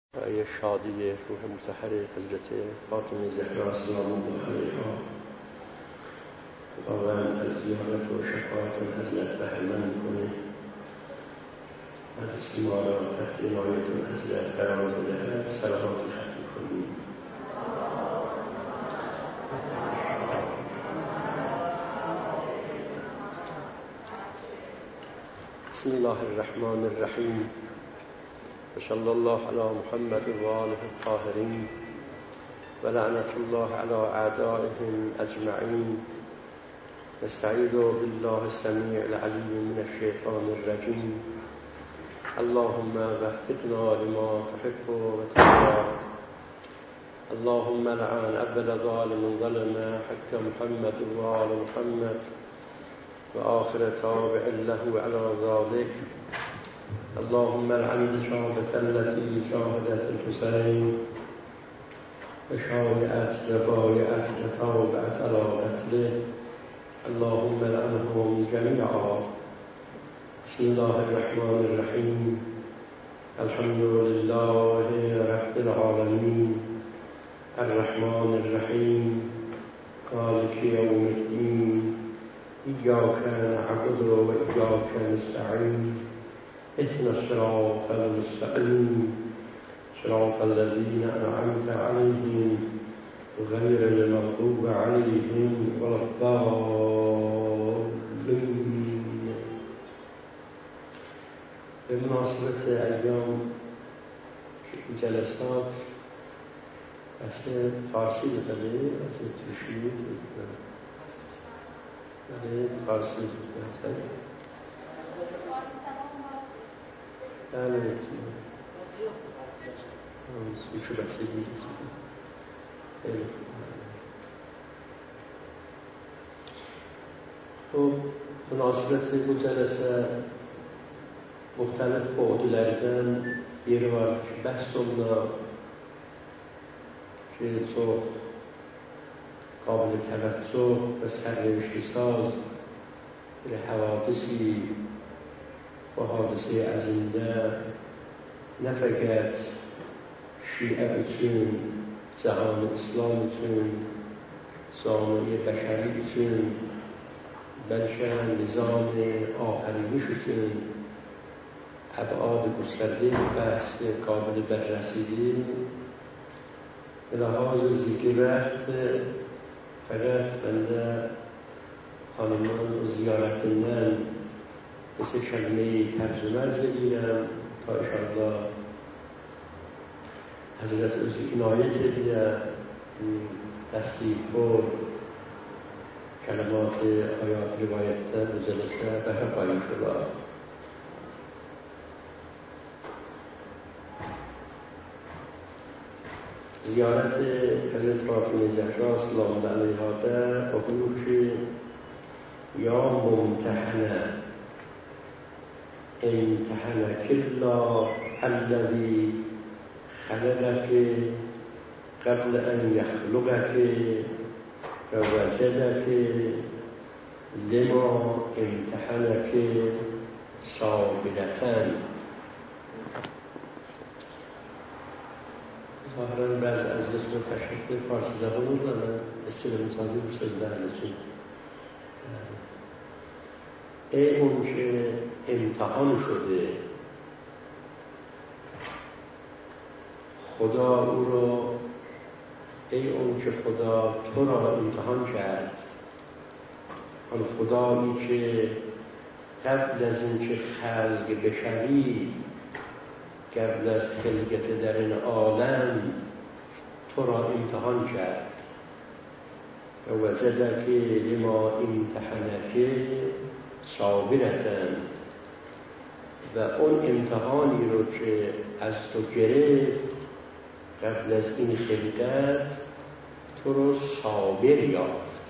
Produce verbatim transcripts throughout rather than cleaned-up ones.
برای شادی روح مطهر حضرت فاطمه زهرا سلام الله علیها خداوند از زیارت و شفاعت حضرت بهره‌مند کنه، از ما را تحت عنایت حضرت قرار بدهد. صلوات ختم کنیم. بسم الله الرحمن الرحیم. وصلی الله علی محمد و آله الطاهرین و لعنت الله علی اعدائهم اجمعین. نستعیذ بالله السمیع العلیم من الشیطان الرجیم. اللهم وفقنا لما تحب و ترضى. اللهم لعن اول ظالم ظلم حق محمد و آل محمد و آخر تابع له على ذلك. اللهم لعن الشهادة التي شاهدت الحسين وشايعت وبايعت وتابعت على قتله. اللهم لعنهم جميعا. بسم الله الرحمن الرحيم. الحمد لله رب العالمين الرحمن الرحيم مالك يوم الدين. إياك نعبد وإياك نستعين. اهدنا الصراط المستقيم صراط الذين أنعمت عليهم غير المغضوب عليهم ولا الضالين. به مناسبت ایام جلسات بحث فارسی بکنه، بحث تشریح بکنه، فارسی بکنه. بله سوچو بحثی دیگه. خب مناسبت bu جلسه muhtelif boğdulardan yeri var ki bəhs olunan ki çox qabil təvəccüh və sərnevişli saz bir havadisi bu hadise əzində nə fəqət şiə üçün, cahan İslam üçün, camiə bəşəri üçün, bəlkə nizam-ı afəriniş üçün ابعاد گسترده بحث قابل بررسی به لحاظ ذکر وقت فقط بنده خانمان و زیارتمن مثل کلمه ترجمه عرض بگیرم تا انشاءالله حضرت از عنایت دیگر دستی پر کلمات آیات روایت و جلسه به هم قایم شده. زیارت حضرت فاطمه زهرا سلام الله علیها در بگو که یا ممتحنه امتحنک الله الذی خلقک قبل ان یخلقک و وجدک لما امتحنک صابرة. ظاهرا بعض از اسم تشریف فارسی زبان رو دارن استفاده سازی بشه درلتون. ای اون که امتحان شده خدا او رو، ای اون که خدا تو را امتحان کرد، آن خدایی که قبل از اینکه خلق بشوی، قبل از خلقت در این عالم تو را امتحان کرد. و وجدک لما امتحنک صابرة. و اون امتحانی رو که از تو گرفت قبل از این خلقت تو رو صابر یافت.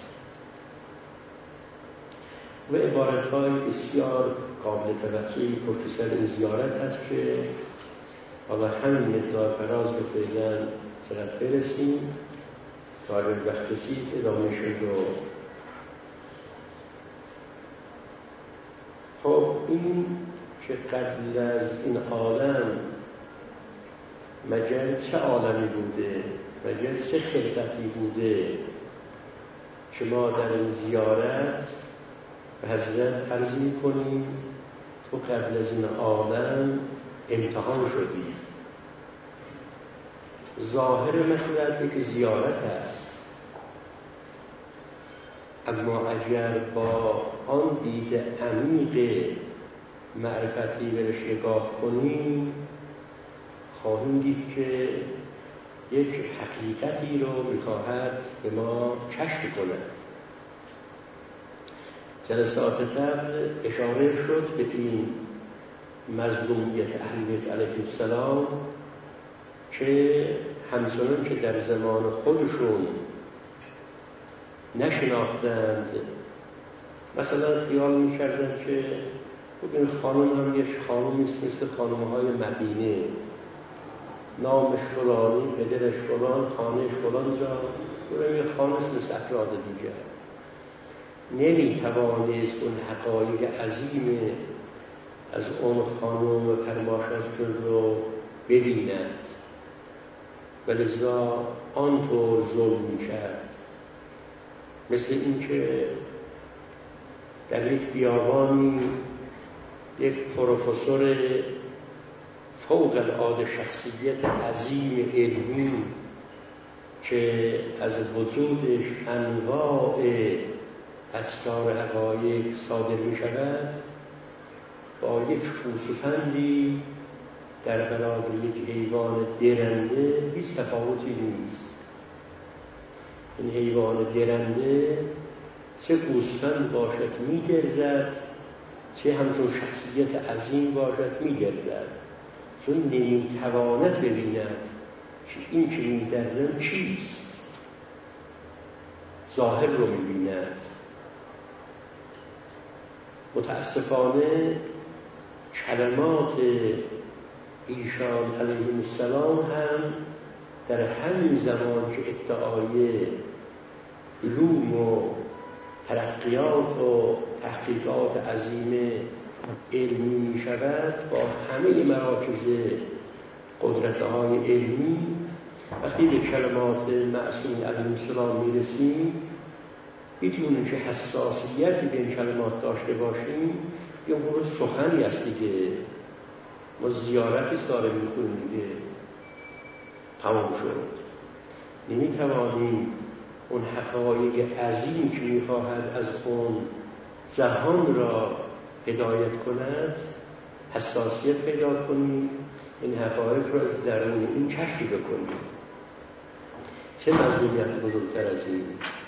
و عبارت‌های بسیار قابل توجهی پشت سر این زیارت است که حالا همین مقدار فراز رو فعلا چقدر برسیم تا اگر وقت رسید ادامه شد. و خب این که قبل از این عالم مگر چه عالمی بوده، مگر چه خلقتی بوده که ما در این زیارت به حضرت عرض می‌کنیم تو قبل از این عالم امتحان شدی. ظاهر مطلب یک زیارت است، اما اگر با آن دید عمیق معرفتی بهش نگاه کنیم خواهیم دید که یک حقیقتی رو می‌خواهد به ما کشف کند. جلسات قبل اشاره شد به این مظلومیت اهل بیت علیهم السلام که همچنان که در زمان خودشون نشناختند، مثلا خیال می‌کردند که این خانم هم یک خانمی است مثل خانم‌های مدینه، نامش فلانی، پدرش فلان، خانهش فلان جا، برای یک خانه است مثل افراد دیگر. نمی‌توانست اون حقایق عظیم از اون خانم و پرماشتون رو ببیند، ولذا آنطور ظلم می‌کرد. مثل اینکه در یک بیابانی یک پروفسور فوق العاده شخصیت عظیم علمی که از وجودش انواع اسرار حقایق صادر می شود با یک شوشفندی در برابر یک حیوان درنده هیچ تفاوتی نیست. این حیوان درنده چه گوسفند باشد می گردد، چه همچون شخصیت عظیم باشد می گردد، چون نمی تواند ببیند که این که می گردد چیست، ظاهر رو می بیند. متاسفانه کلمات ایشان علیهم السلام هم در همین زمان که ادعای علوم و ترقیات و تحقیقات عظیم علمی می شود، با همه مراکز قدرت‌های علمی وقتی به کلمات معصوم علیهم السلام می رسیم بدون که حساسیتی به این کلمات داشته باشیم یه مورد سخنی است دیگه، ما زیارتی داره می کنیم دیگه، تمام شد. نمی توانیم اون حقایق عظیم که می خواهد از اون جهان را هدایت کند حساسیت پیدا کنیم، این حقایق را از درون این کشف بکنیم. چه مظلومیت بزرگتر از این؟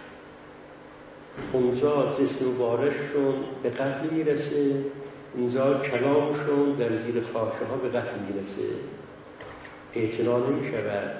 اونجا جسم مبارکشون به قتل میرسه، اینجا کلامشون در زیر فاحشه ها به قتل میرسه، اعتنا نمی شود،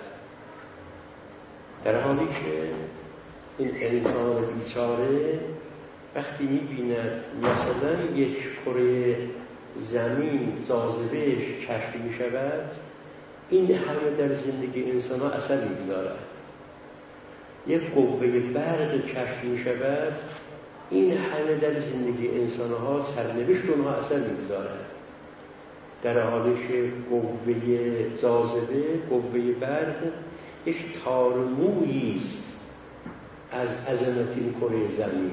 در حالی که این انسان بیچاره وقتی می‌بیند مثلا یک کره زمین جاذبه‌اش کشف می‌شود، این همه در زندگی انسان‌ها اثر می‌گذارد. یک قوه برق کشف می‌شود، این همه در زندگی انسان‌ها سرنوشت اونها اثر می‌گذارد. در حالی که قوه جاذبه، قوه برق یک تار مویی است از عظمت این کره زمین.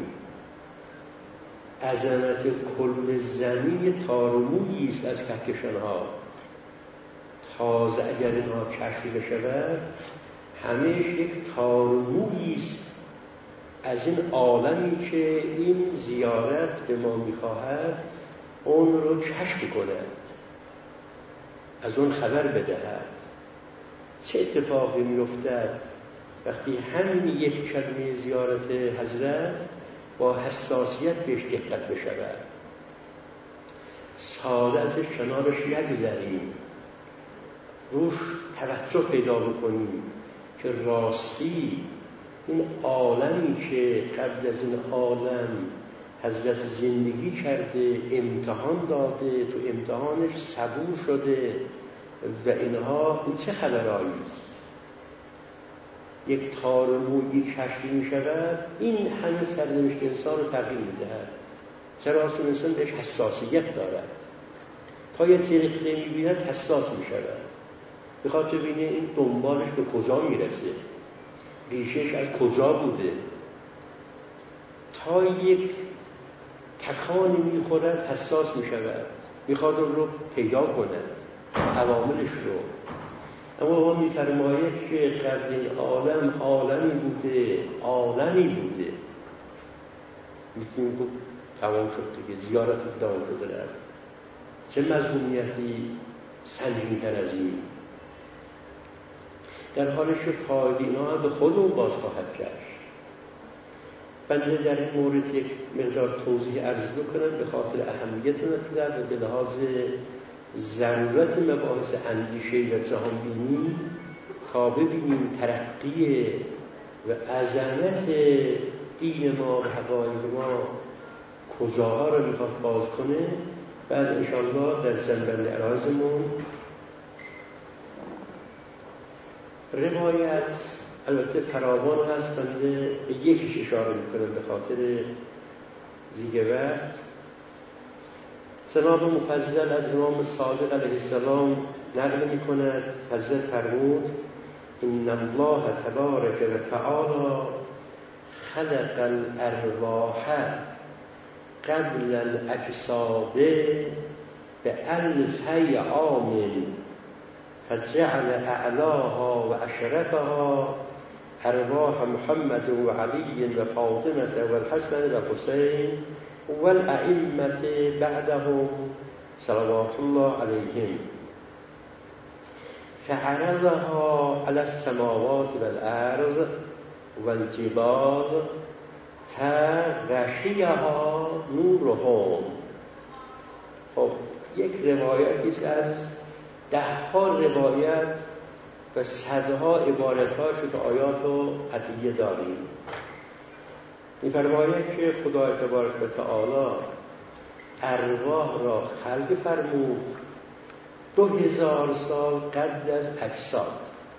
عظمت کل زمین تارمویی است از کهکشان‌ها. تازه اگر اینها کشف بشود همیشه یک تارمویی است از این عالمی که این زیارت به ما می‌خواهد اون رو کشف کند، از اون خبر بدهد. چه اتفاقی می‌افتد وقتی همین یک کلمه زیارت حضرت با حساسیت بهش دقت بشود، ساده ازش کنارش نگذریم، روش توجه پیدا بکنیم که راستی این عالمی که قبل از این عالم حضرت زندگی کرده، امتحان داده، تو امتحانش صبور شده و اینها، این چه خبرهایی است؟ یک تار مویی کشف می شود، این همه سرنوشت انسان رو تغییر می دهد. چرا؟ چون انسان بهش حساسیت دارد، تا یک زرقه می بیند حساس می شود. میخواد ببینه این دنبالش به کجا میرسه، ریشهش از کجا بوده، تا یک تکانی میخورد حساس میشود، میخواد اون رو پیدا کند، عواملش رو. اما او میفرماید که قبل این عالم عالمی بوده، عالمی بوده. میتونیم گفت تمام شد دیگه، زیارت دام شده رفت. چه مضمونیتی سنگین‌تر از این؟ در حالش فایده اینا هم به خودمون باز خواهد کرد. بنده در این مورد یک مقدار توضیح عرض بکنم به خاطر اهمیت مطلب و به لحاظ ضرورت مباحث اندیشه و جهانبینی تا ببینیم ترقی و عظمت دین ما و حقایق ما کجاها رو میخواد باز کنه. بعد انشاءالله در زنبند عرایزمون روایت البته فراوان هست، بنده به یکیش اشاره میکنم به خاطر دیگه وقت. جناب مفضل از امام صادق علیه السلام نقل میکند، حضرت فرمود ان الله تبارک و تعالی خلق الارواح قبل الاجساد به الفی عام فجعل اعلاها و اشرفها ارواح محمد و علی و فاطمه و الحسن و حسین و الائمه بعدهم صلوات الله علیهم فعرضها على السماوات والارض والجبال فغشیها نورهم. خب یک روایتی است از ده ها روایت و صدها عبارت‌هاش که آیات و ادعیه داریم. می‌فرماید که خدا تبارک و تعالی ارواح را خلق فرمود دو هزار سال قبل از اجساد.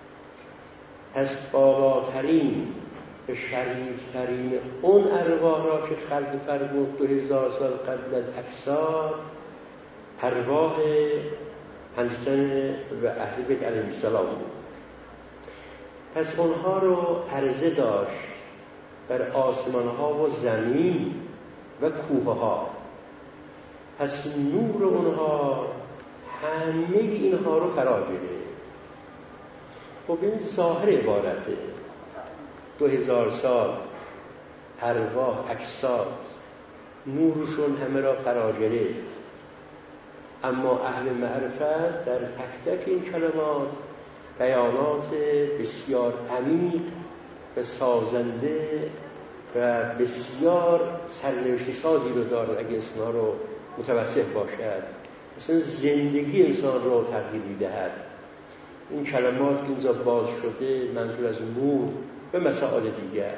پس بالاترین و شریفترین اون ارواح را که خلق فرمود دو هزار سال قبل از اجساد ارواح حسن و اهل بیت علیهم السلام بود. پس اونها رو عرضه داشت بر آسمان ها و زمین و کوه ها. پس نور اونها همه اینها رو فرا گرفت. خب این ظاهر عبارته، دو هزار سال ارواح اجساد نورشون همه را فرا گرفت. اما اهل معرفت در تک تک این کلمات بیانات بسیار عمیق و سازنده و بسیار سرنوشت سازی رو دارد اگه اسمها رو متوسط باشد. مثلا زندگی انسان رو تغییر می‌دهد. این کلمات که اینجا باز شده منظور از نور و مسائل دیگر.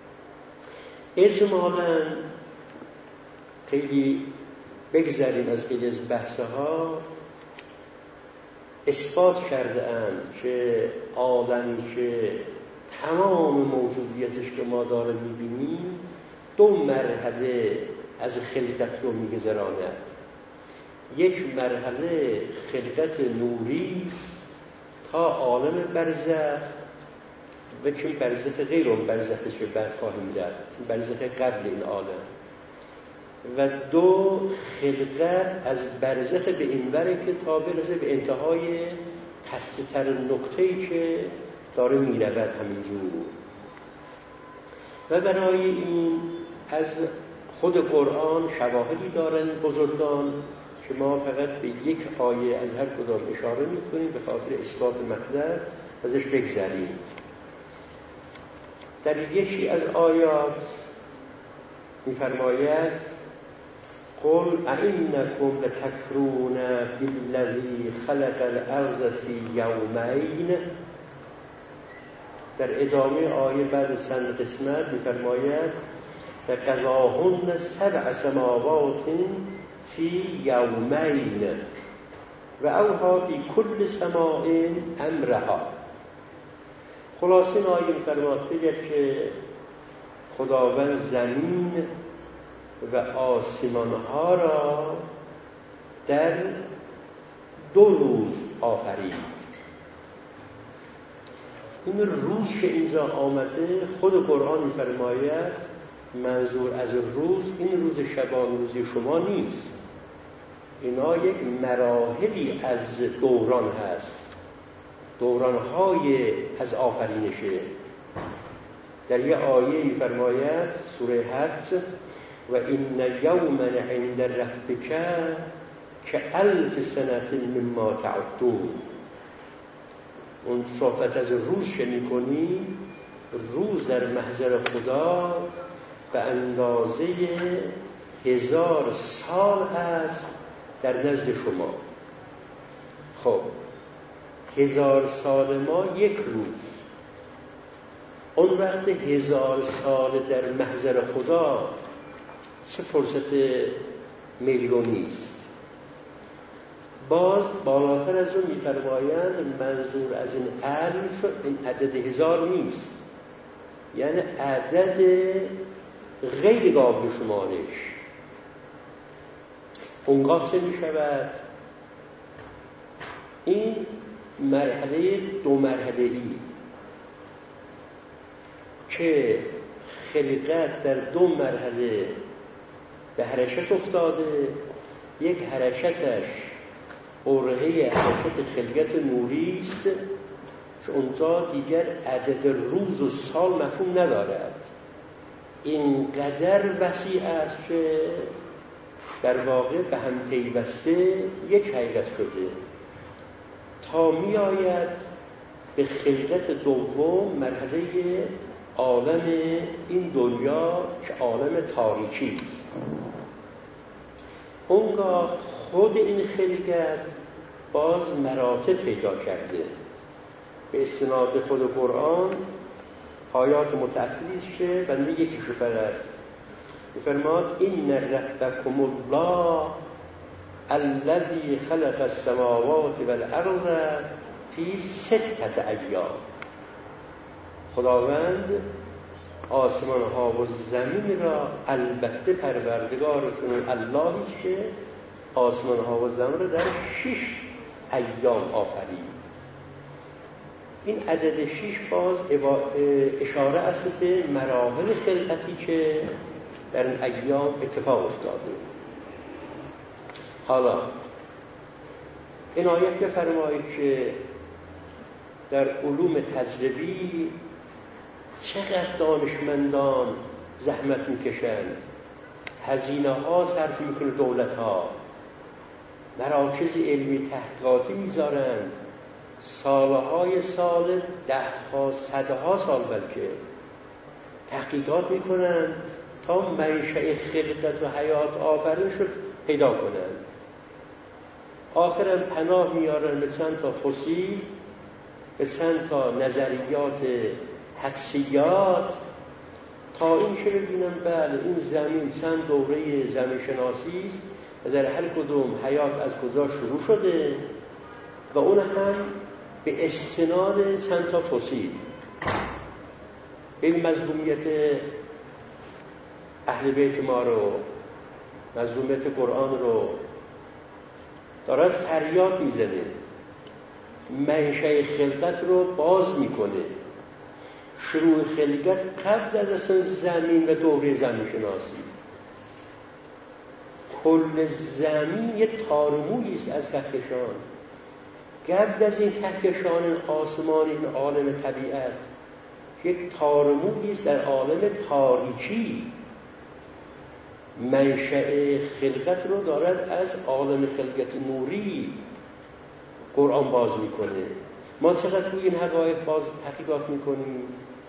اجمالاً خیلی بگذاریم از خیلی از بحثها اثبات کرده اند که عالمی که تمام موجودیتش که ما داره میبینیم دو مرحله از خلقت رو میگذراند. یک مرحله خلقت نوری است تا عالم برزخ و که برزخ غیر اون برزخش که بعد خواهیم داد، برزخ قبل این عالم. و دو خلقت از برزخ به این وره که تا برسه به انتهای هسته‌تر نقطه‌ای که داره میرود همینجور. و برای این از خود قرآن شواهدی دارن بزرگان که ما فقط به یک آیه از هر کدام اشاره میکنیم به خاطر اثبات مطلب ازش بگذریم. در یکی از آیات میفرماید قل ائنکم لتکفرون بالذی خلق الارض فی یومین. در ادامه آیه بعد چند قسمت میفرماید فقضاهن سبع سماوات فی یومین و اوحی فی کل سماء امرها. خلاصه این آیه میفرماید که خداوند زمین و آسمانها را در دو روز آفرید. این روز که اینجا آمده خود قرآن می‌فرماید منظور از روز این روز شبان روزی شما نیست، اینا یک مراحلی از دوران هست، دوران‌های از آفرینشه. در یه آیه می‌فرماید سوره حج و این یوما عند ربک کألف سنة مما تعدون. اون صحبت از روز که می‌کنی، روز در محضر خدا به اندازه هزار سال است در نزد شما. خب هزار سال ما یک روز، اون وقت هزار سال در محضر خدا چه فرصت میلیونی است. باز بالاتر از اون می‌فرمایند منظور از این الف این عدد هزار نیست، یعنی عدد غیر قابل شمارش. اونگاه چه می‌شود؟ این مرحله دو مرحله‌ای که خلقت در دو مرحله به حرکت افتاده، یک حرکتش قرعه حرکت خلقت نوری است که اونجا دیگر عدد روز و سال مفهوم ندارد، اینقدر وسیع است که در واقع به هم پیوسته یک حقیقت شده تا می آید به خلقت دوم، مرحله عالم این دنیا که عالم تاریکی است. اونگاه خود این خلقت باز مراتب پیدا کرده. به استناد خود قرآن آیات متعددی که بنده یکیشو فقط می‌فرماد این ربکم الله الذی خلق السماوات والارض فی ستة ایام. خداوند آسمان ها و زمین را، البته پروردگارتون اللهی که آسمان ها و زمین را در شش ایام آفرید. این عدد شش باز اشاره است به مراحل خلقتی که در این ایام اتفاق افتاده. حالا این آیه بفرمایید که در علوم تجربی چقدر دانشمندان زحمت میکشند، هزینه ها صرف میکنه، دولت ها مراکز علمی تحقیقاتی میذارند، سالهای سال، ده ها صدها سال بلکه تحقیقات میکنند تا منشأ خلقت و حیات آفرین شد پیدا کنند. آخرا پناه میارن به چند تا فسیل، به چند تا نظریات حدسیات تا این که ببینن بله این زمین چند دوره زمین شناسی است و در هر کدوم حیات از کجا شروع شده و اون هم به استناد چند تا فسیل. این مظلومیت اهل بیت ما رو، مظلومیت قرآن رو دارد فریاد میزنه، منشأ خلقت رو باز میکنه. شروع خلقت قبل از اصلا زمین و دوره زمین شناسی. کل زمین یه تارمویی است از کهکشان. قبل از این کهکشان آسمان، این عالم طبیعت یک تارمویی است در عالم تاریکی. منشأ خلقت رو دارد از عالم خلقت نوری قرآن باز میکنه. ما چقدر روی این حقایق باز تحقیقات میکنیم؟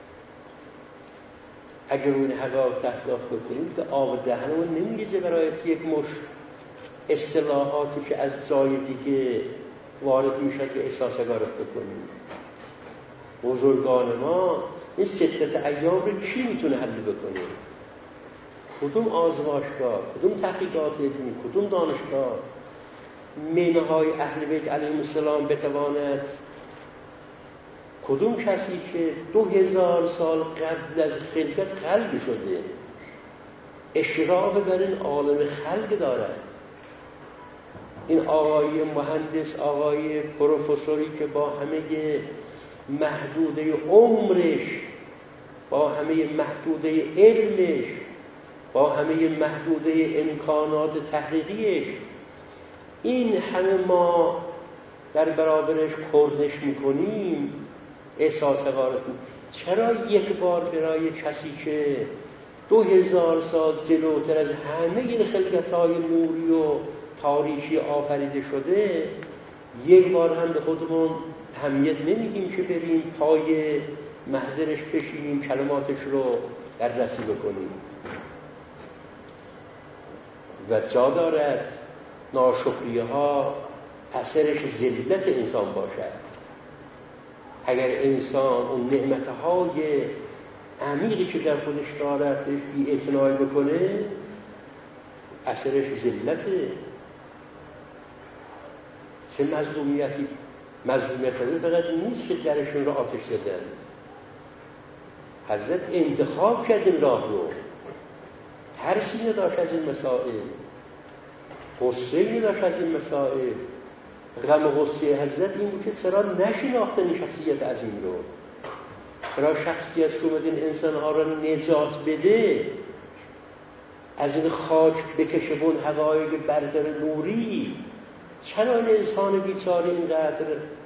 اگر روی این حقایق تحقیقات بکنیم که آب دهنمون نمیریزه برای یک مش اصطلاحاتی که از جای دیگه وارد میشه که احساس گارف بکنیم. بزرگان ما این ستت ایام رو کی میتونه حل بکنه؟ کدوم آزمایشگاه، کدوم تحقیقات علمی، کدوم دانشگاه مینهای اهل بیت علیهم السلام بتواند، کدوم کسی که دو هزار سال قبل از خلقت خلق شده اشراف بر این عالم خلق دارد؟ این آقای مهندس، آقای پروفسوری که با همه محدوده عمرش، با همه محدوده علمش، با همه محدوده امکانات تحقیقیش، این همه ما در برابرش کرنش میکنیم، احساس حقارت میکنیم. چرا یک بار برای کسی که دو هزار سال جلوتر از همه خلقت‌های نوری و تاریخی آفریده شده، یک بار هم به خودمون اهمیت نمیدیم که بریم پای محضرش بشینیم کلماتش رو بررسی بکنیم؟ و جا دارد ناشکریه ها اثرش ذلت انسان باشد. اگر انسان اون نعمتهای عمیقی که در خودش دارد بی اعتنایی بکنه، اثرش ذلته. چه مظلومیتی مظلومیت فقط نیست که درشون رو آتش زدن. حضرت انتخاب کرد این راه رو، ترسی نداشت از این مسائل، غصه نداشت از این مسائل. غم و غصه حضرت این بود که چرا نشناختن این شخصیت عظیم رو، چرا شخصیت شومد این انسانها رو نجات بده، از این خاک بکشه بون حقایق بردر نوری. چرا این انسان بیچاره اینقدر؟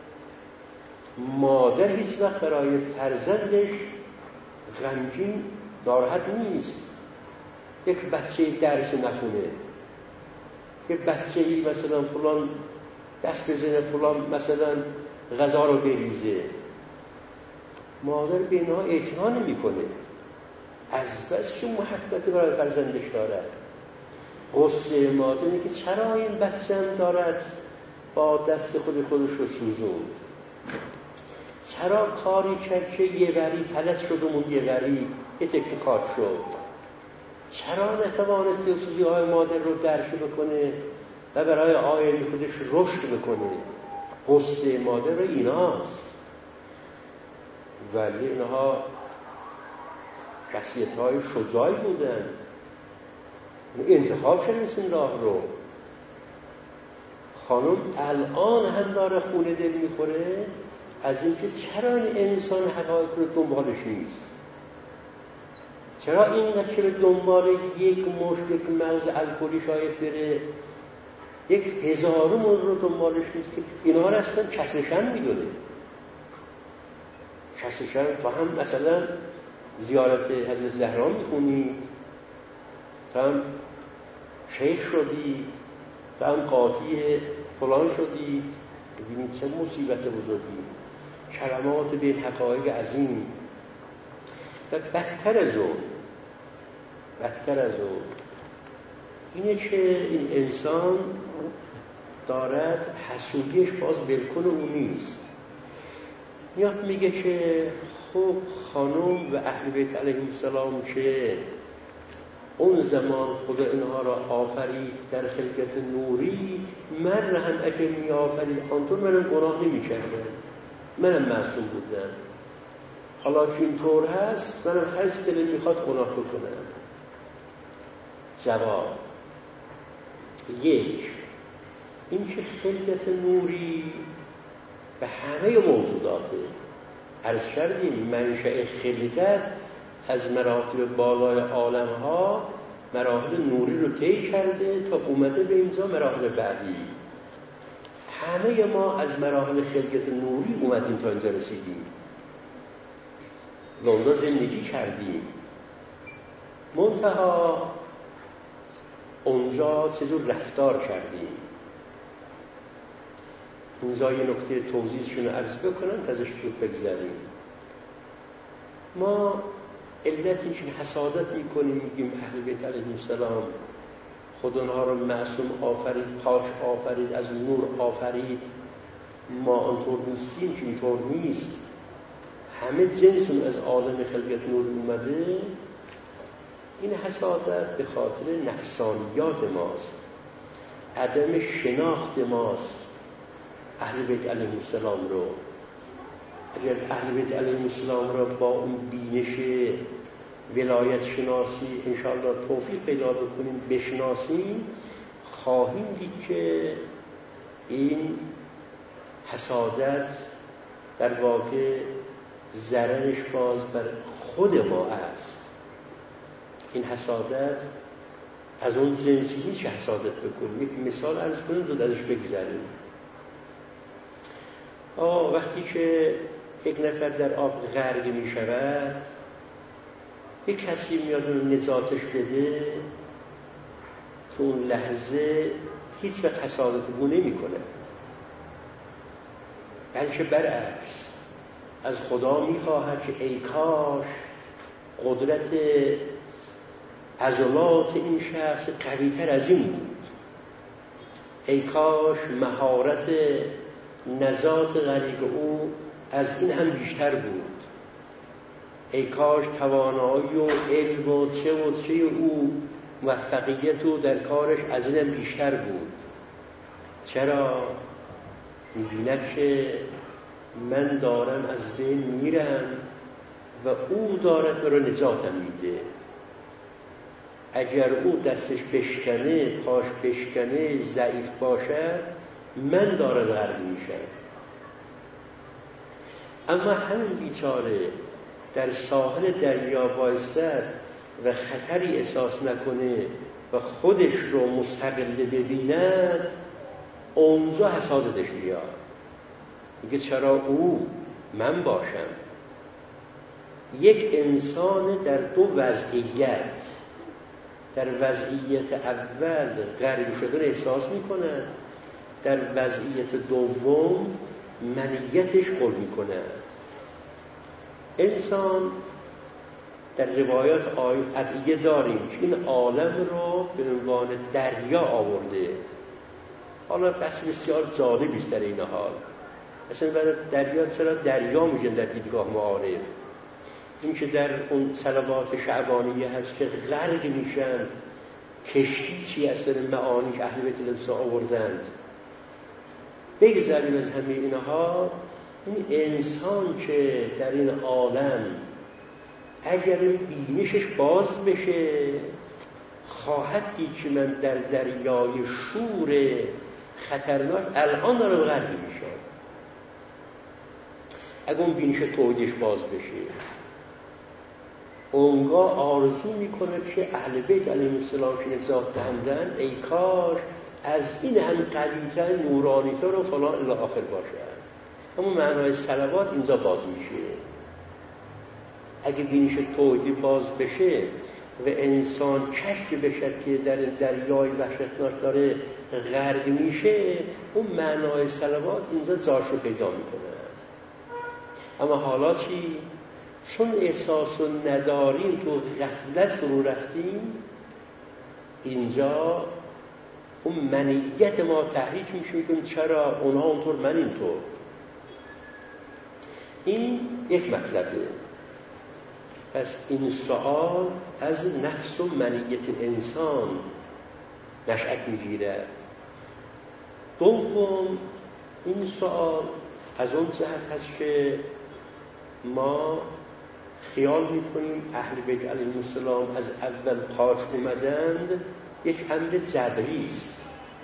مادر هیچ وقت برای فرزندش غمگین ناراحت نیست. یک بچه درس نخونه، یک بچه‌ای مثلا فلان دست بزنه، فلان مثلا غذا رو بریزه، مادر به اینها اعتنا نمی‌کنه، از بس که محبت برای فرزندش دارد. غصه مادر اینه که چرا این بچه‌م دارد با دست خود خودش رو سوزوند، چرا کاری کرد که یه وری فلج شد و اون یه وری یه تکه کار شد، چرا نتوانست سوزی های مادر رو درک بکنه و برای آینده خودش رشد بکنه. غصه مادر رو ایناست. ولی اینها شخصیت های شجاعی بودن، انتخاب کردن این راه رو. خانم الان هم داره خونه دل میخوره از اینکه چرا این انسان حقایق رو دنبالش نیست، چرا اینقدر که به دنبال یک مشت یک مغز الکلی شاید بره، یک هزارم رو دنبالش نیست که اینها رو اصلا کسشن میدونه. کسشن تو هم مثلا زیارت حضرت زهرا میخونید، تو هم شیخ شدید، تو هم قاطی فلان شدید، ببینید چه مصیبت بزرگی، کلمات به حقایق عظیم. و بدتر از اون بدتر از اون اینه که این انسان دارد حسودیش باز بالکل اون نیست. میاد میگه که خب خانم و اهل بیت علیهم السلام که اون زمان خدا اینها را آفرید در خلقت نوری، من هم اگر می آفرید آنطور منم گناه نمی کردم، منم معصوم بودم. حالا که اینطور هست منم هست دلم میخواد گناه بکنم. جواب یک، این که خلقت نوری به همه موجوداته. عرض کردیم منشأ خلقت از مراتب بالای عالم ها مراحل نوری رو طی کرده تا اومده به اینجا مراحل بعدی. همه ما از مراحل خلقت نوری اومدیم تا اینجا رسیدیم، لونجا زندگی کردیم، منتها اونجا چجور رفتار کردیم. اینجا یه نکته توضیحشون عرض بکنم تازش رو بگذاریم. ما علتی که حسادت میکنیم میگیم اهل بیت علیهم السلام خود اونها رو معصوم آفرید، پاک آفرید، از نور آفرید، ما آنطور نیستیم که اینطور نیست. همه جنسون از عالم خلقت نور اومده. این حسادت به خاطر نفسانیات ماست، عدم شناخت ماست اهل بیت علیهم السلام رو. اگر اهل بیت علیهم السلام را با اون بینش ولایت شناسی انشاءالله توفیق پیدا بکنیم بشناسیم، خواهیم دید که این حسادت در واقع ضررش باز بر خود ما است. این حسادت از اون جنسی نیست که حسادت بکنیم. یک مثال عرض کنیم زود ازش بگذریم. آه وقتی که یک نفر در آب غرق می شود، یک کسی میاد اون نجاتش بده، تو اون لحظه هیچ وقت حسادت او نمی کنه، بلکه برعکس از خدا می خواهد که ای کاش قدرت عضلات این شخص قوی تر از این بود، ای کاش مهارت نجات غریق او از این هم بیشتر بود، ای کاش توانایی و علم و چه و چه او موفقیت او در کارش از این هم بیشتر بود. چرا؟ می‌بیند که من دارم از بین میرم و او دارد مرا نجاتم میده. اگر او دستش بشکنه، پاش بشکنه، ضعیف باشد، من دارم غرق میشم. اما همین بیچاره در ساحل دریا بایستد و خطری احساس نکنه و خودش رو مستقل ببیند، اونجا حسادتش میاد. میگه چرا او، من باشم. یک انسان در دو وضعیت، در وضعیت اول غریق شدن احساس میکنه، در وضعیت دوم منیتش قل میکنه. انسان در روایات ادعیه داریم که این عالم رو به عنوان دریا آورده. حالا بحث بسیار جالبی است در این حال. اصلا برای دریا چرا دریا میگن در دیدگاه معارف؟ این که در اون صلوات شعبانیه هست که غرق میشن، کشتی چی از در معانی که اهل بیت الانسا آوردند. بگذاریم از همه اینها. این انسان که در این عالم اگر بینشش باز بشه، خواهد دید که من در دریای شور خطرناک الان دارم غرق میشم. اگر اون بینش توحیدش باز بشه، اونگاه آرزو میکنه که اهل بیت علیهم السلام که نجات دهندن، ای کاش از این هم قوی‌تر، نورانی‌تر و فلان الی آخر باشه. اما معنای صلوات اینجا باز میشه. اگه بینش توحیدی باز بشه و انسان کشف بشد که در دریای وحشتناک داره غرق میشه، اون معنای صلوات اینجا جاش رو پیدا میکنه. اما حالا چی؟ چون احساس رو نداریم، تو غفلت فرو رفتیم، اینجا اون منیت ما تحریک میشه که چرا اونها اونطور من اینطور. این یک مطلبه. پس این سوال از نفس و منیت انسان نشأت میگیرد. دوم، این سوال از اون جهت هست که ما خیال میکنیم اهل بیت علیهم السلام از اول پاک اومدند، یک امر جبری است.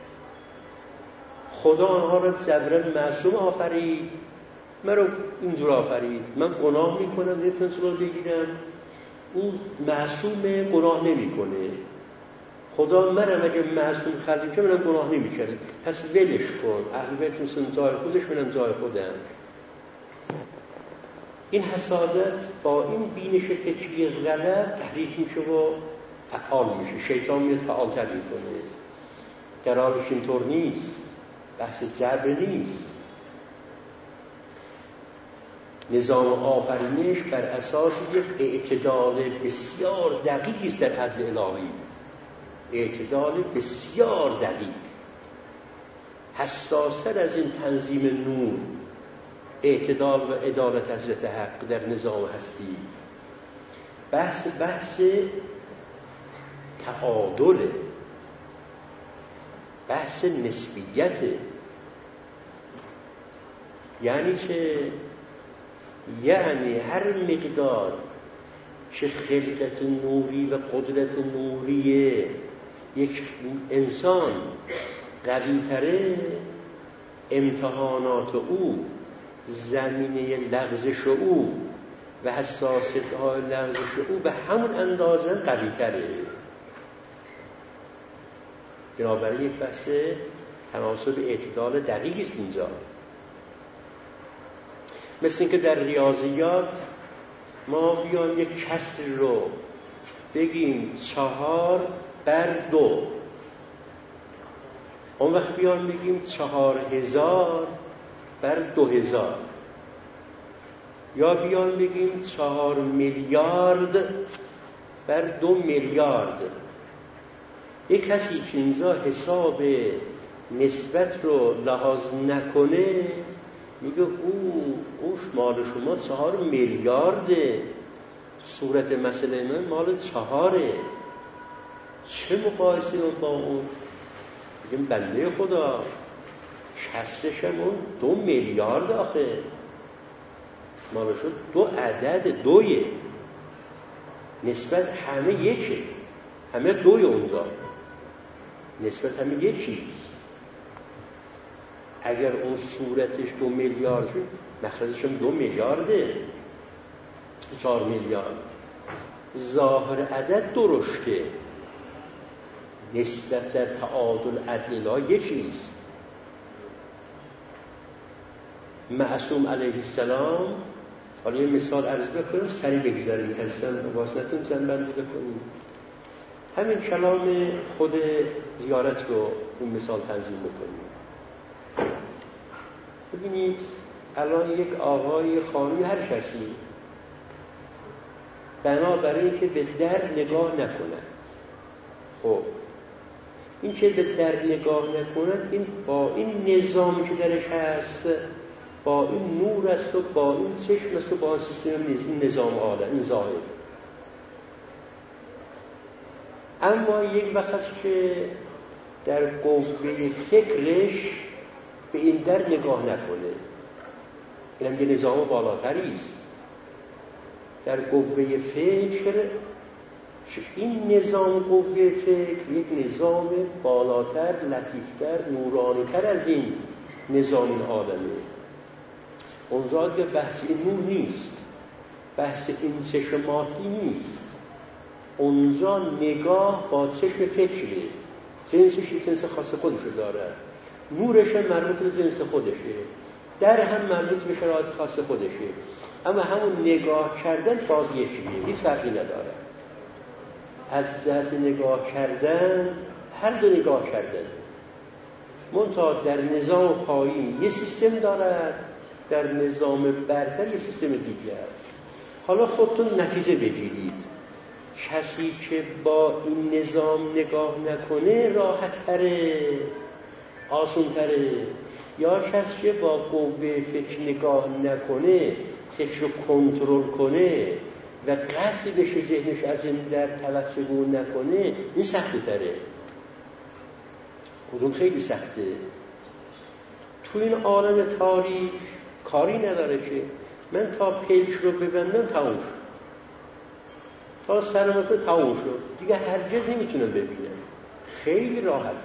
خدا آنها را جبران معصوم آفرید، من رو اینجور آفرید، من گناه میکنم نمیتونم سلام بگیرم، اون معصوم گناه نمیکنه. خدا منم اگه معصوم خلقی که منم گناه نمیکنم، پس ولش کن، اهل بیت مثل جای خودش، منم جای خودم. این حسادت با این بینش فکری غلط تحریک میشه و فعال میشه. شیطان میاد فعالتر میکنه، در حالش اینطور نیست. بحث جبر نیست. نظام آفرینش بر اساس یک اعتدال بسیار دقیقی است در عدل الهی. اعتدال بسیار دقیق، حساس‌تر از این تنظیم نور، اعتدال و عدالت حضرت حق در نظام هستی. بحث بحث تعادل، بحث نسبیت. یعنی چه؟ یعنی هر مقدار که خلقت نوری و قدرت نوری یک انسان قوی تره، امتحانات او، زمینه لغزش او و حساسیت های لغزش او به همون اندازه قوی تره. بنابراین یک بحث تناسب اعتدال دقیقی است اینجا. مثل اینکه در ریاضیات ما بیان یک کسر رو بگیم چهار بر دو، اون وقت بیان بگیم چهار هزار بر دو هزار، یا بیان بگیم چهار میلیارد بر دو میلیارد. یک کسی که اینجا حساب نسبت رو لحاظ نکنه میگه او اوش مال شما چهار میلیارده، صورت مسئله من مال چهاره، چه مقایسه با اون؟ میگیم بنده خدا کسرش اون دو میلیارد آخه، مال شد دو عدد دویه، نسبت همه یکه، همه دوی اونجا، نسبت همه یکیه. اگر اون صورتش دو میلیارد شد مخرجش هم دو میلیارده، چهار میلیارد. ظاهر عدد درشته، نسبت در تعادل عدل یکیست. معصوم علیه السلام، حالا یه مثال عرض بکنم سریع بگذاریم هستم واسطتون زنبندی بکنیم. همین کلام خود زیارت رو اون مثال تنظیم بکنیم. ببینید الان یک آقای خانمی هر کسی بنابراین که به در نگاه نکنند، خب این که به در نگاه نکنند این با این نظام که درش هست، با این نور است و با این چشم است و با این سیستم این نظام عالم، این ظاهر. اما یک وقت هست که در قوه فکرش به این در نگاه نکنه، این هم یه نظام بالاتری است. در قوه فکر این نظام قوه فکر یک نظام بالاتر، لطیفتر، نورانیتر از این نظام این عالمه. اونجا که بحث این نور نیست، بحث این چشماتی نیست، اونجا نگاه با چشم فکره، جنسش یک جنس خاص خودشو داره، نورش مربوط به جنس خودشه، در هم مربوط به شرایط خاص خودشه، اما همون نگاه کردن باز یکیه، هیچ فرقی نداره. از جهت نگاه کردن هر دو نگاه کردن، منتها در نظام پایین یه سیستم دارد، در نظام برتر یه سیستم دیگر. حالا خودتون نتیجه بگیرید، کسی که با این نظام نگاه نکنه راحت تره، آسون تره، یا کسی که با قوه فکر نگاه نکنه، فکر رو کنترل کنه و قطع بشه ذهنش از این در توجه نکنه، این سخته تره. کدوم خیلی سخته؟ تو این عالم تاریک کاری نداره که من تا پیچ رو ببندم تموم شد، تا سرمت رو تموم شد، دیگه هرگز نمیتونم ببینم، خیلی راحته.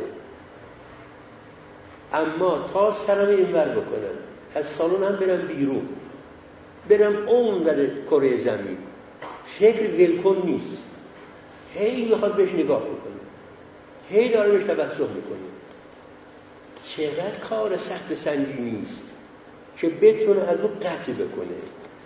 اما تا سرم اینور بکنم، از سالن هم برم بیرون، برم اون ور کره زمین، فکر ولکن نیست، هی میخواد بهش نگاه بکنه، هی داره بهش توجه میکنه. چقدر کار سخت سنگینی است که بتونه از اون قطع بکنه.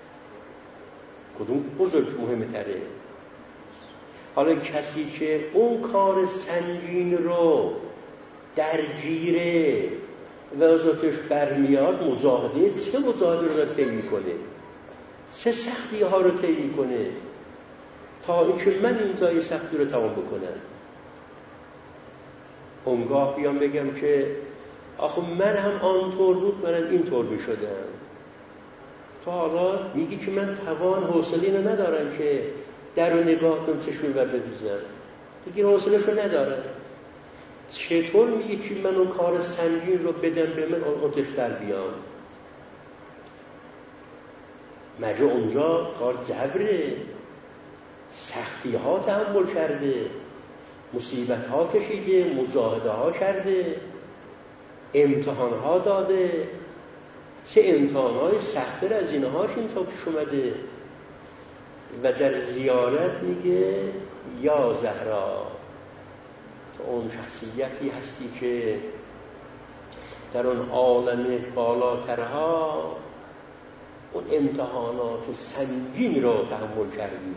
کدوم بزرگ مهمه تره؟ حالا کسی که اون کار سنگین رو درگیره و ازش برمیاد، مجاهده، چه مجاهده رو طی میکنه، چه سختی ها رو طی میکنه تا اینکه من این جای سختی رو تمام بکنم. اونگاه بیام بگم که آخه من هم آنطور بود، منم اینطور میشدم. تو حالا میگی که من توان حوصله اینو ندارم که در رو نگاه کنم چشم بر بدوزم، دیگه حوصله‌ش رو ندارم. چطور میگی که من اون کار سنگین رو بدم به من آتش در بیام؟ مگه اونجا کار جبره، سختی ها تحمل کرده، مصیبت ها کشیده، مجاهده ها کرده، امتحان ها داده، چه امتحان های سخت‌تر از اینهاش این تا پیش اومده. و در زیارت میگه یا زهرا، تو اون شخصیتی هستی که در اون عالم بالاترها اون امتحانات سنگین رو تحمل کردی،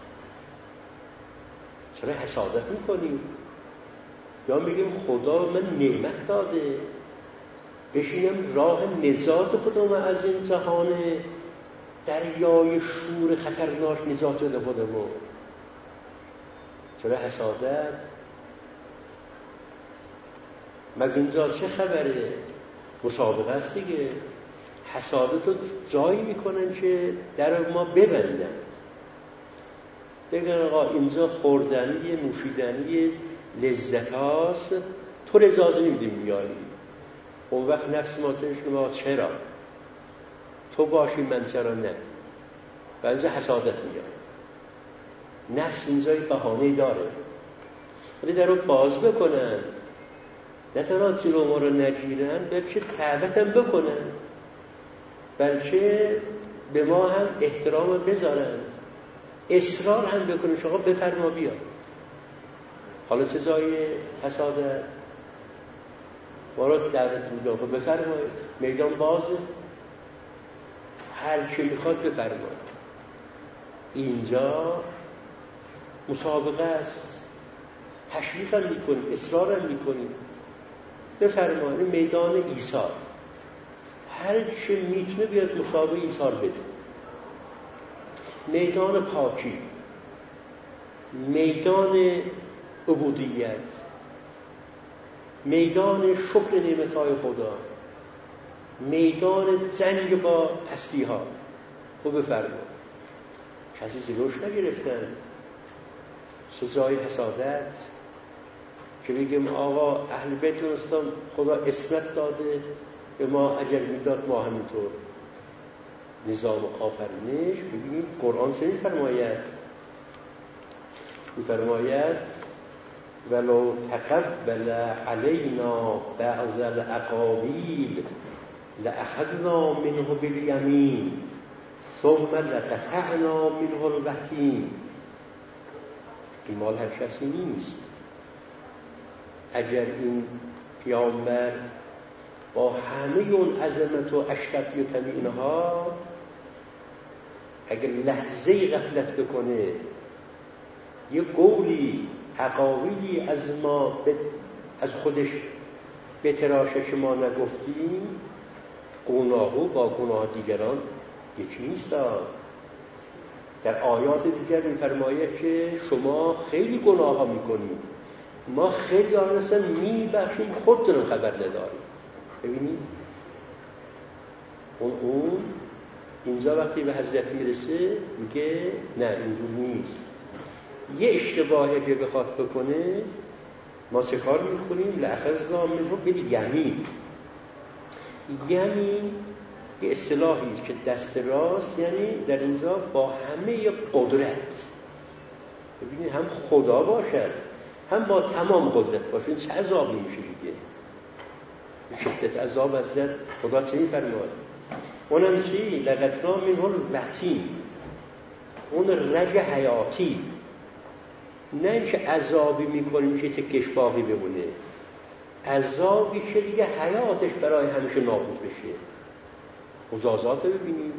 چرا حسادت میکنی؟ یا میگیم خدا من نعمت داده بشینم راه نجات خودم از این جهان دریای شور خطرناک نجات داده خودم، چرا حسادت؟ مگه اینجا چه خبره؟ مسابقه است دیگه. حسادت رو جایی میکنن که در ما ببندن، بگن آقا اینجا خوردنی نوشیدنی لذت هاست، تو اجازه نمیدیم بیایی. اون وقت نفس ما تنش که ما چرا تو باشی من چرا نه، و اینجا حسادت میاد. نفس اینجا بهانه داره، ولی در رو باز بکنن، نه تنها جلو ما رو نگیرن بلکه تعبت هم بکنن، بلکه به ما هم احترام بذارن، اصرار هم بکنن شما بفرما بیا. حالا چه جای حسادت؟ ما رو دعوت میدن خب بفرمایید، میدان بازه، هر چی میخواد بفرمایید. اینجا مسابقه است، تشویق هم میکنیم، اصرار هم میکنیم، بفرمایید میدان ایثار، هر چی میتونه بیاد مسابقه ایثار بده. میدان پاکی، میدان عبودیت، میدان شکر نعمتهای خدا، میدان جنگ با پستی ها. خب بفرمایید، کسی جلوش نگرفتن. سزای حسادت که بگیم آقا اهل بیت اسلام خدا اسمت داده به ما، اجر میداد ما همینطور. نظام آفرینش ببینید قرآن چه میفرماید؟ میفرماید ولو تقبل علینا بعض الاقاویل لأخذنا منه بالیمین ثم لقطعنا منه الوتین. این مال هر کسی نیست. اگر این پیامبر با همه اون عظمت و اشرفی و تمینها اگر لحظه غفلت بکنه، یه قولی عقاویلی از ما از خودش بتراشه که ما نگفتیم، گناهو با گناه دیگران یکی نیست. در آیات دیگر می‌فرماید که شما خیلی گناه ها میکنید، ما خیلی آنستان میبخشیم خودتون خبر نداریم. ببینید اون اون اینجا وقتی به حضرت میرسه میگه نه اینجور نیست. یه اشتباهی که بخواد بکنه ما چه کار میکنیم؟ لأخذنا منه بالیمین. یمین یه اصطلاحی است که دست راست، یعنی در اینجا با همه قدرت. ببینید هم خدا باشد هم با تمام قدرت باشه، چه عذابی میشه دیگه. شدت عذاب از در خدا چه میفرماید؟ اونم چی؟ لقطنا منه الوتین، اون رج حیاتی، نه اینکه عذابی میکنیم که تکش باقی بمونه، عذابی که دیگه حیاتش برای همیشه نابود بشه. مجازات ببینیم،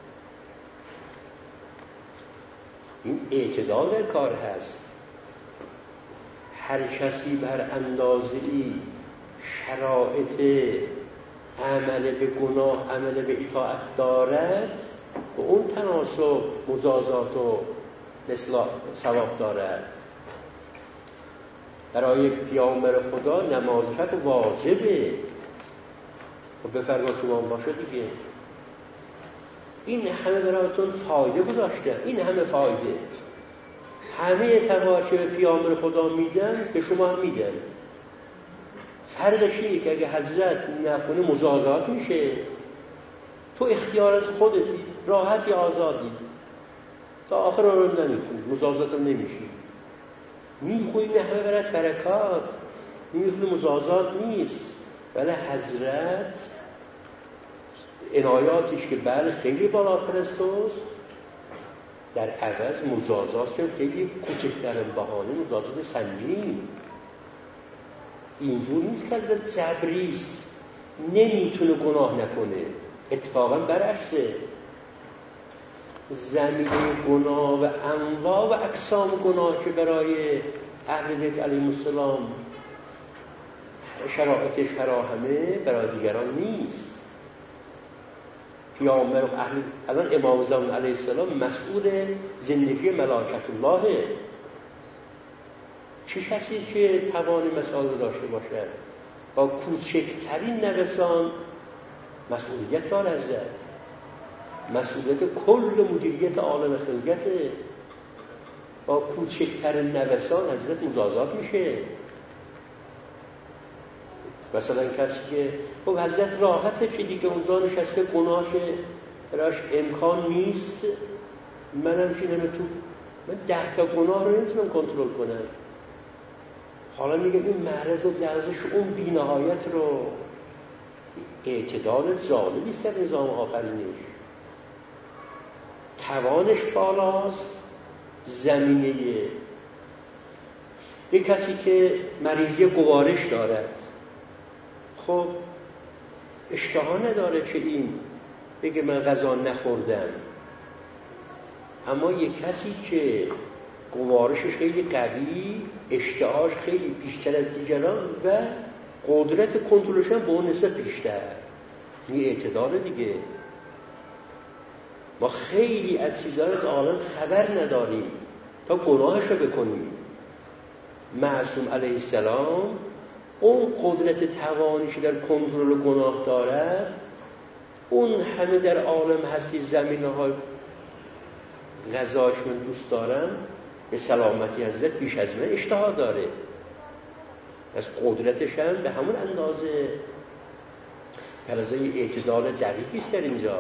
این اعتدال در کار هست. هر کسی بر اندازه‌ای شرایط عمل به گناه، عمل به اطاعت دارد، و اون تناسب مجازات و مثلا ثواب دارد. برای پیامبر خدا نماز فرض واجبه، و بفرما شما باشه دیگه. این همه برایتون فایده گذاشته، این همه فایده، همه تقاعد که به پیامبر خدا میدن به شما هم میدن. فرقش اینه که اگه حضرت نکنه مجازات میشه، تو اختیار از خودتی، راحتی، آزادی، تا آخر رو نمیخونی، مجازات هم نمیشی. میخونی نه همه برات برکات، میخونی مجازات نیست. ولی حضرت عنایاتش که بله خیلی بالاتر از توست، در عوض مجازات که خیلی کوچکترین بهانه مجازات سنگین. اینجور نیست که حضرت جبریست نمیتونه گناه نکنه، اتفاقا برعکسه. زمینه گناه و انواع و اقسام گناه که برای اهل بیت علیهم السلام شرایطش فراهمه برای دیگران نیست. پیامبر اهل الان امام زمان علیه السلام مسئول زندگی ملائکت الله، چه کسی که توان مسائل داشته باشد با کوچکترین نوسان مسئولیت داره، از در مسئولیت کل مدیریت عالم خلقته. با کوچکترین نوسان حضرت مجازات میشه. مثلا کسی که خب حضرت راحته که دیگه اونجا نشسته گناهش براش امکان نیست، منم که نمی تو من ده تا گناه رو نمیتونم کنترل کنم. حالا میگه این معرض و لرزش اون بی‌نهایت رو اعتدال ظالمی است در نظام آفرینش. توانش بالاست. زمینه یک کسی که مریضی گوارش دارد، خب اشتها نداره که این بگه من غذا نخوردم، اما یک کسی که گوارشش خیلی قوی، اشتهاش خیلی بیشتر از دیگران و قدرت کنترلش هم به اون نسبت بیشتر، این اعتدال دیگه. ما خیلی از چیزها از عالم خبر نداریم تا گناهش رو بکنیم. معصوم علیه السلام اون قدرت توانیش در کنترل گناه دارد، اون همه در عالم هستی زمینه های غذاش من دوست دارم، به سلامتی حضرت بیش از من اشتها داره. از قدرتش هم به همون اندازه ترازای اعتدال دقیقی است در اینجا.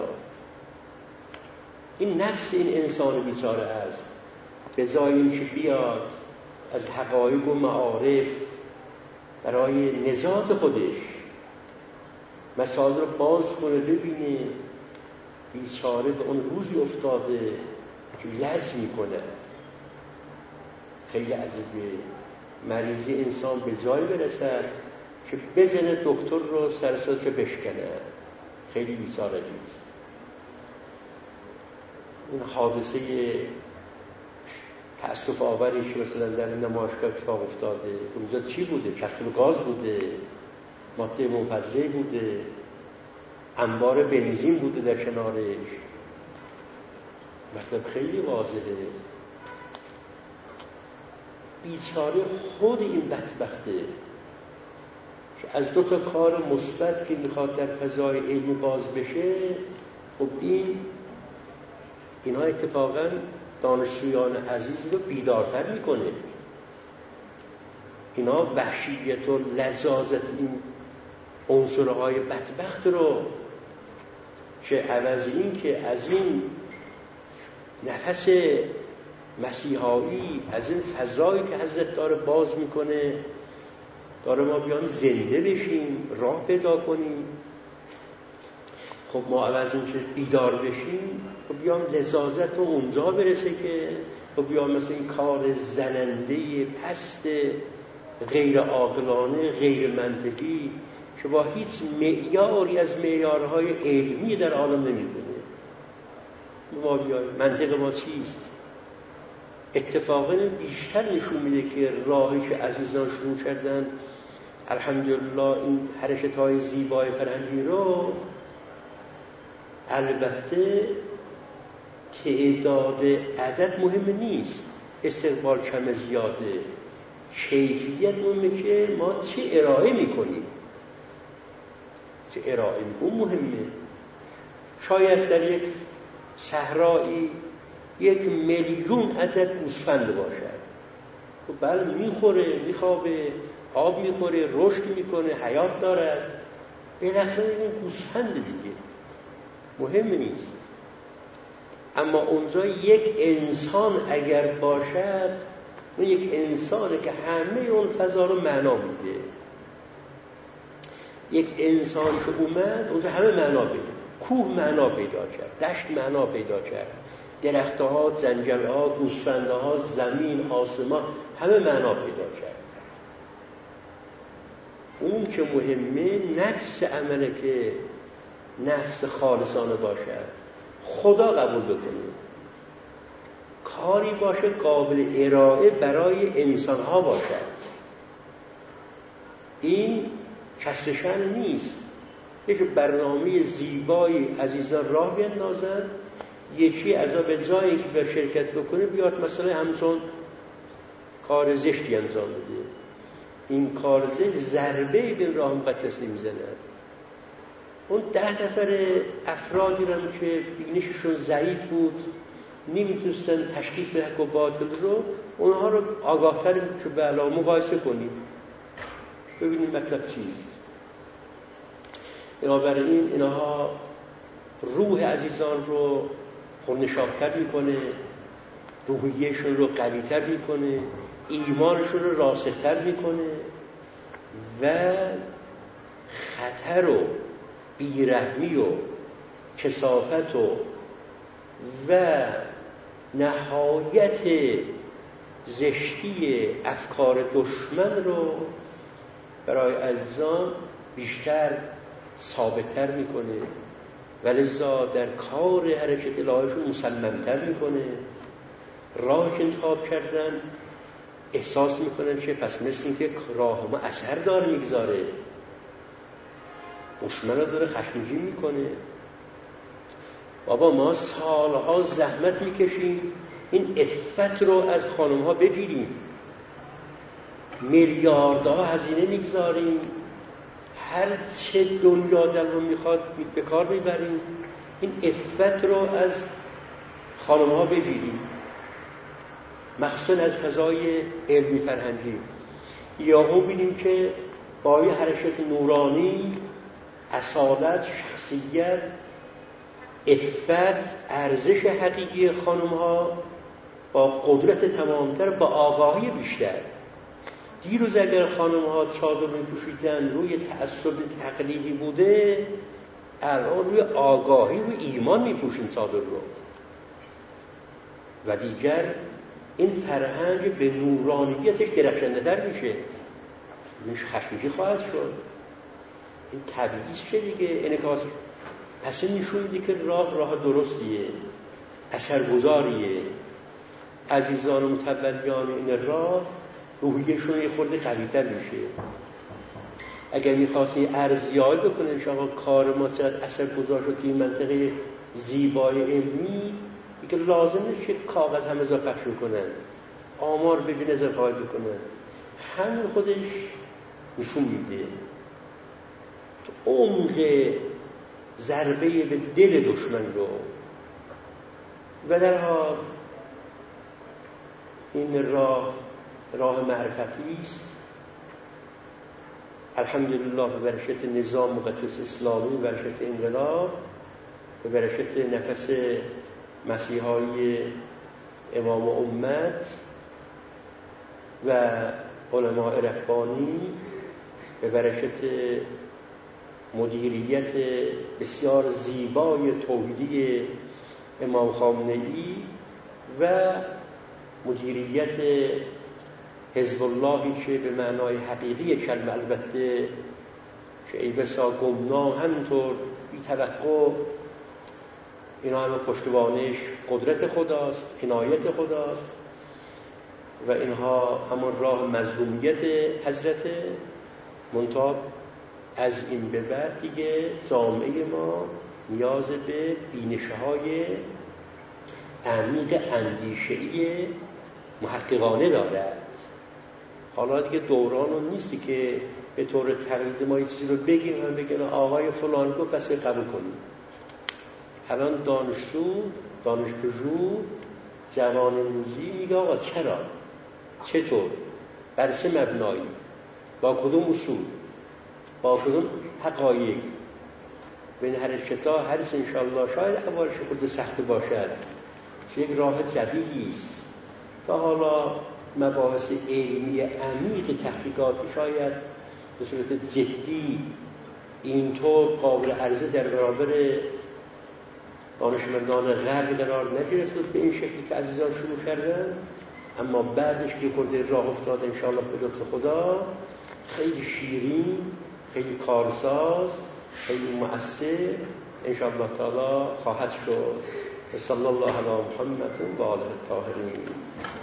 این نفس این انسان بیچاره است، به جای اینکه بیاد از حقایق و معارف برای نجات خودش مسائل رو باز کنه، ببینه بیچاره به اون روزی افتاده که لرز میکنه. خیلی عجیبه مریضی انسان به جای برسد که بزنه دکتر رو سرساز که بشکنه. خیلی بیچاره نیست. این حادثه تأسف آوری که مثلا در نمایشگاه اتفاق افتاده، اونجا چی بوده؟ کشف گاز بوده، ماده منفجره بوده، انبار بنزین بوده در کنارش. مثلا خیلی واضحه. بیچاره خود این بدبخته که از دو تا کار مثبت که میخواد در فضای علمی باز بشه، خب این اینا اتفاقا دانشجویان عزیز رو بیدارتر میکنه. اینا وحشیت و لذاذت این عنصرهای بدبخت رو که عوض این که از این نفس مسیحایی، از این فضایی که حضرت داره باز میکنه، داره ما بیان زنده بشیم، راه پیدا کنیم. خب ما عوض این که بیدار بشیم، خب بیام لذاذت رو اونجا برسه که خب بیام مثل این کار زننده پست غیر عاقلانه غیر منطقی که با هیچ معیاری از معیارهای علمی در عالم نمی‌کنه. ما بیایم منطق ما چیست؟ اتفاقا بیشتر نشون میده که راهی که عزیزان شروع کردن الحمدلله این حرکت‌های زیبای فرهنگی رو، البته تعداد عدد مهم نیست، استقبال کم زیاده، کیفیت مهمه که ما چه ارائه میکنیم، چه ارائه میکنیم مهمه. شاید در یک صحرایی یک میلیون عدد گوسفند باشد، خب بله میخوره، میخوابه، آب میخوره، رشد میکنه، حیات دارد، بالاخره این گوسفند دیگه مهم نیست. اما اونجا یک انسان اگر باشد، اون یک انسانه که همه اون فضا رو معنا میده. یک انسان که اومد اونجا همه معنا پیدا، کوه معنا پیدا کرد، دشت معنا پیدا کرد، درختها، زنجبیل‌ها، گوسفندها، زمین، آسمان، همه معنا پیدا کرد. اون که مهمه نفس عمله که نفس خالصانه باشد، خدا قبول بکنه، کاری باشه قابل ارائه برای انسانها باشد. این کسر شأن نیست. یک برنامه زیبایی عزیزان راه بیندازن، یکی از به جایی که به شرکت بکنه بیاد مثلا همچون کار زشتی انجام بده. این کار زشت ضربه به راه مقدس نمیزند. اون ده نفر افرادی رو که بینششون ضعیف بود، نمیتونستن تشخیص به حق و باطل رو، اونها رو آگاهتر که به علاوه مقایسه کنیم ببینیم مطلب چیست. بنابراین اینها روح عزیزان رو پرنشاط‌تر میکنه، روحیهشون رو قوی‌تر میکنه، ایمانشون رو راسختر میکنه و خطر و بیرحمی و کثافت و و نهایت زشتی افکار دشمن رو برای عزیزان بیشتر ثابت‌تر میکنه و لذا در کار حرکت الهیشون مصمم‌تر میکنه. راه انتخاب کردن احساس میکنن که پس مثل این که راه ما اثر داره میگذاره، دشمن رو داره خشمگین میکنه. بابا ما سالها زحمت میکشیم این عفت رو از خانم ها بگیریم، میلیاردها هزینه میگذاریم، هر چه دنیا دل رو میخواد به کار میبریم این عفت رو از خانم ها بگیریم، مخصوصا از فضای علمی فرهنگی. یاهو بینیم که با یه حرکت نورانی اصالت، شخصیت، عفت، ارزش حقیقی خانم ها با قدرت تمامتر، با آگاهی بیشتر. دیروز اگر خانم ها چادر می پوشیدن روی تعصب تقلیدی بوده، الان روی آگاهی و ایمان می پوشین چادر رو و دیگر این فرهنگ به نورانیتش درخشنده تر میشه، میشه خشمگین خواهد شد. این طبیعیست که دیگه انعکاس پس نشون میده که راه راه درستیه، اثرگذاریه. عزیزان و متولیان این راه روحیشون یه خورده قوی‌تر میشه. اگر میخواستی ارزیابی بکنه شما کار ما چقدر اثرگذار شد توی منطقه زیبای علمی، که لازمه که کاغذ همه جا پخش کنن، آمار به نظر قائل بکنن، همین خودش نشون میده تو عمق ضربه به دل دشمن رو. و در حال این راه راه معرفتی است. الحمدلله به برکت نظام مقدس اسلامی، به برکت انقلاب، به برکت نفس مسیحایی امام امت و علماء ربانی، به برکت مدیریت بسیار زیبای توحیدی امام خامنه‌ای و مدیریت حزب اللهی که به معنای حقیقی کلمه، البته که ای بسا گمنام همینطور بی توقع، اینا همه پشتوانش قدرت خداست، عنایت خداست و اینها همون راه مظلومیت حضرت منتاب. از این به بعد دیگه جامعه ما نیاز به بینش‌های عمیق اندیشه‌ای محققانه دارد. حالا دیگه دوران اون نیستی که به طور تقلید ما یه چیزی رو بگیم هم بگیم آقای فلان گفت پس قبول کنیم. الان دانشجو، دانشپژوه، جوان امروزی میگه آقا چرا؟ چطور؟ بر چه مبنایی؟ با کدوم اصول؟ با کدوم حقایق؟ به این حرکت‌ها هرس انشاءالله شاید اولش خود سخت باشد، چه یک راه جدیدی است. تا حالا مباحث علمی عمیق تحقیقاتی شاید به صورت جدی اینطور قابل عرضه در برابر دانشمندان غرب قرار نگرفت به این شکلی که عزیزان شروع کردن، اما بعدش که خورده راه افتاد انشاءالله به لطف خدا، خیلی شیرین، خیلی کارساز، خیلی مؤثر انشاءالله تعالی خواهد شد. صلی الله علی محمد و آله الطاهرین.